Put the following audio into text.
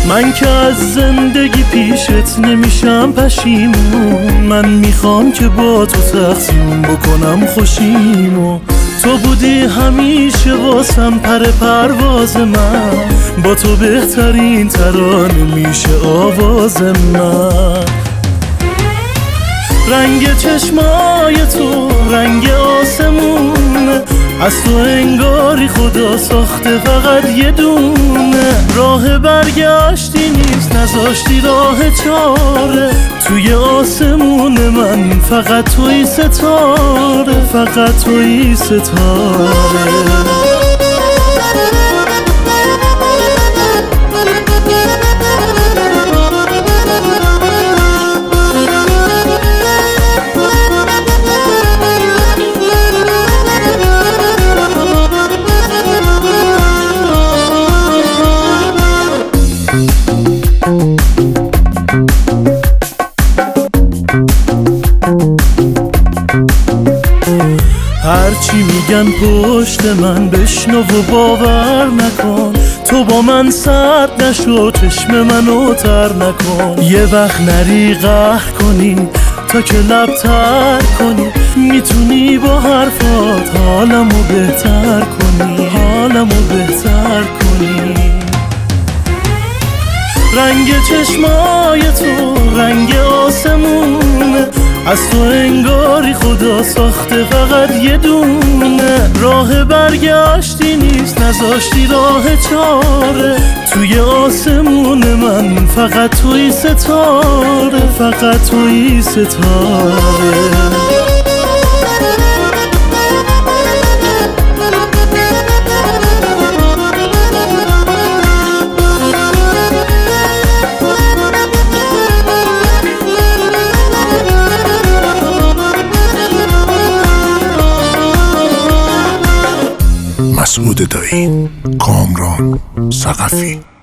من که از زندگی پیشت نمیشم پشیمون، من میخوام که با تو تقسیم بکنم خوشیمو. تو بودی همیشه واسم پر پرواز من، با تو بهترین ترانه میشه آواز من. رنگ چشمای تو رنگ آسمونه، از تو انگاری خدا ساخته فقط یه دونه. راه برگشتی نیست، نذاشتی راه چاره، توی آسمون من فقط توی ستاره، فقط توی ستاره. هرچی میگن پشت من بشنو و باور نکن، تو با من سرد نشو، چشم منو تر نکن. یه وقت نری قهر کنی تا که لب تر کنی، میتونی با حرفات حالمو بهتر کنی، حالمو بهتر کنی. رنگ چشمای تو رنگ آسمونه، از تو انگاری خدا ساخته فقط یه دونه. راه برگشتی نیست، نذاشتی راه چاره، توی آسمون من فقط توی ستاره، فقط توی ستاره. مسعود دایی، کامران ثقفی.